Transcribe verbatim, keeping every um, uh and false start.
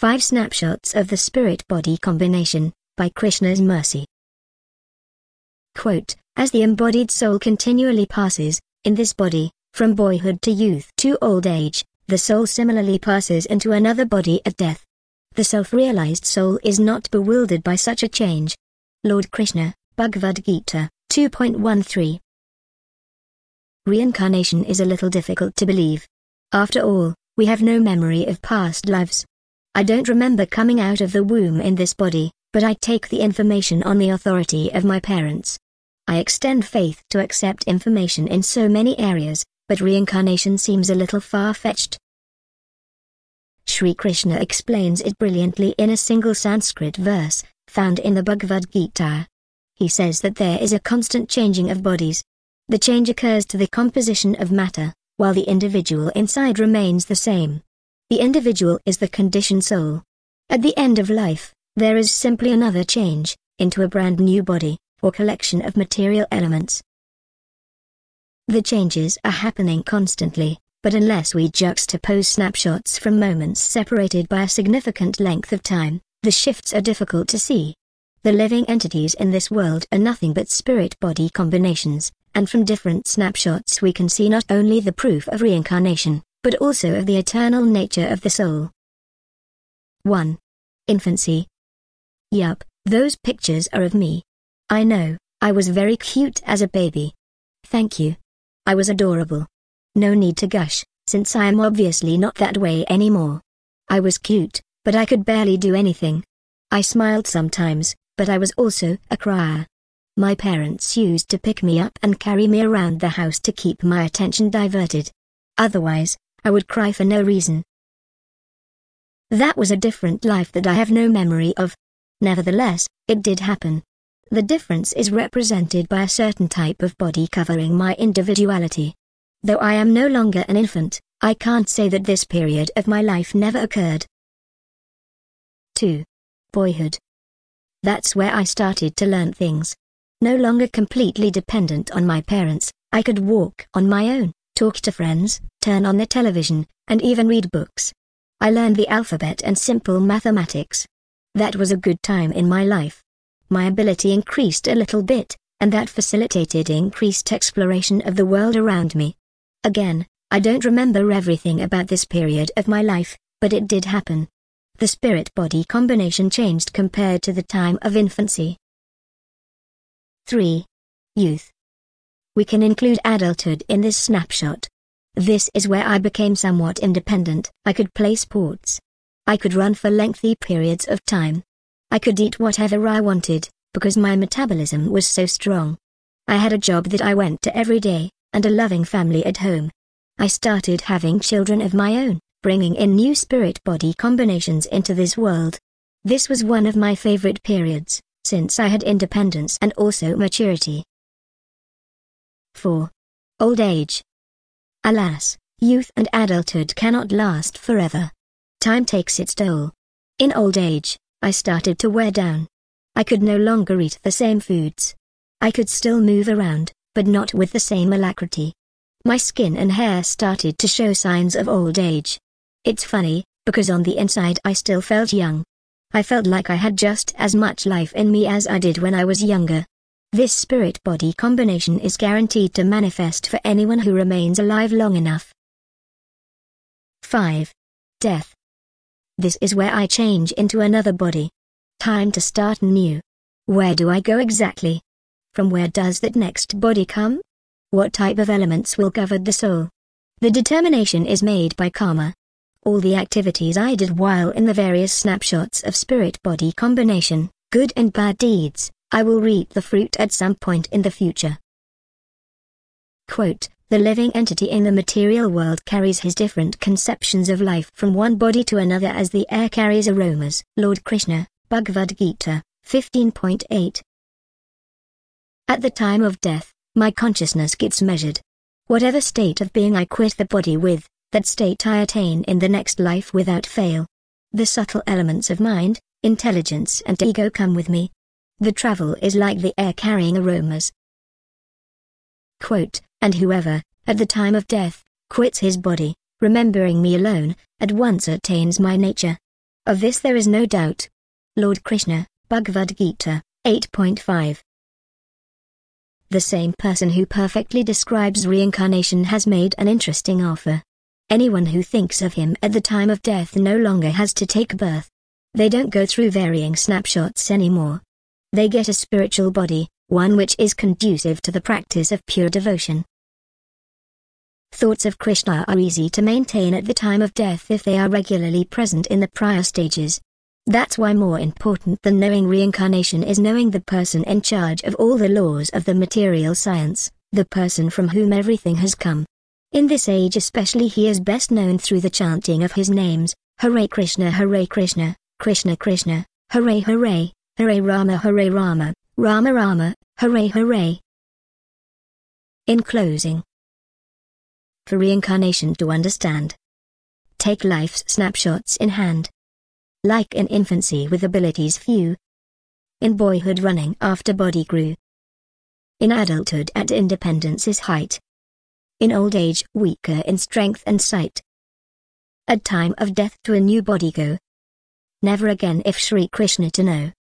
Five Snapshots of the Spirit-Body Combination, by Krishna's Mercy. Quote, as the embodied soul continually passes, in this body, from boyhood to youth to old age, the soul similarly passes into another body at death. The self-realized soul is not bewildered by such a change. Lord Krishna, Bhagavad Gita, two point one three. Reincarnation is a little difficult to believe. After all, we have no memory of past lives. I don't remember coming out of the womb in this body, but I take the information on the authority of my parents. I extend faith to accept information in so many areas, but reincarnation seems a little far-fetched. Sri Krishna explains it brilliantly in a single Sanskrit verse, found in the Bhagavad Gita. He says that there is a constant changing of bodies. The change occurs to the composition of matter, while the individual inside remains the same. The individual is the conditioned soul. At the end of life, there is simply another change, into a brand new body, or collection of material elements. The changes are happening constantly, but unless we juxtapose snapshots from moments separated by a significant length of time, the shifts are difficult to see. The living entities in this world are nothing but spirit-body combinations, and from different snapshots we can see not only the proof of reincarnation, but also of the eternal nature of the soul. one. Infancy. Yup, those pictures are of me. I know, I was very cute as a baby. Thank you. I was adorable. No need to gush, since I am obviously not that way anymore. I was cute, but I could barely do anything. I smiled sometimes, but I was also a crier. My parents used to pick me up and carry me around the house to keep my attention diverted. Otherwise, I would cry for no reason. That was a different life that I have no memory of. Nevertheless, it did happen. The difference is represented by a certain type of body covering my individuality. Though I am no longer an infant, I can't say that this period of my life never occurred. two. Boyhood. That's where I started to learn things. No longer completely dependent on my parents, I could walk on my own, talk to friends, turn on the television, and even read books. I learned the alphabet and simple mathematics. That was a good time in my life. My ability increased a little bit, and that facilitated increased exploration of the world around me. Again, I don't remember everything about this period of my life, but it did happen. The spirit-body combination changed compared to the time of infancy. three. Youth. We can include adulthood in this snapshot. This is where I became somewhat independent. I could play sports. I could run for lengthy periods of time. I could eat whatever I wanted, because my metabolism was so strong. I had a job that I went to every day, and a loving family at home. I started having children of my own, bringing in new spirit-body combinations into this world. This was one of my favorite periods, since I had independence and also maturity. four. Old age. Alas, youth and adulthood cannot last forever. Time takes its toll. In old age, I started to wear down. I could no longer eat the same foods. I could still move around, but not with the same alacrity. My skin and hair started to show signs of old age. It's funny, because on the inside I still felt young. I felt like I had just as much life in me as I did when I was younger. This spirit-body combination is guaranteed to manifest for anyone who remains alive long enough. five. Death. This is where I change into another body. Time to start new. Where do I go exactly? From where does that next body come? What type of elements will govern the soul? The determination is made by karma. All the activities I did while in the various snapshots of spirit-body combination, good and bad deeds, I will reap the fruit at some point in the future. Quote, the living entity in the material world carries his different conceptions of life from one body to another as the air carries aromas. Lord Krishna, Bhagavad Gita, fifteen point eight. At the time of death, my consciousness gets measured. Whatever state of being I quit the body with, that state I attain in the next life without fail. The subtle elements of mind, intelligence and ego come with me. The travel is like the air carrying aromas. Quote, and whoever, at the time of death, quits his body, remembering me alone, at once attains my nature. Of this there is no doubt. Lord Krishna, Bhagavad Gita, eight point five. The same person who perfectly describes reincarnation has made an interesting offer. Anyone who thinks of him at the time of death no longer has to take birth. They don't go through varying snapshots anymore. They get a spiritual body, one which is conducive to the practice of pure devotion. Thoughts of Krishna are easy to maintain at the time of death if they are regularly present in the prior stages. That's why more important than knowing reincarnation is knowing the person in charge of all the laws of the material science, the person from whom everything has come. In this age especially he is best known through the chanting of his names, Hare Krishna Hare Krishna, Krishna Krishna, Hare Hare, Hare Rama Hare Rama, Rama Rama, Hare Hare. In closing, for reincarnation to understand, take life's snapshots in hand. Like in infancy with abilities few. In boyhood running after body grew. In adulthood at independence's height. In old age weaker in strength and sight. At time of death to a new body go. Never again if Shri Krishna to know.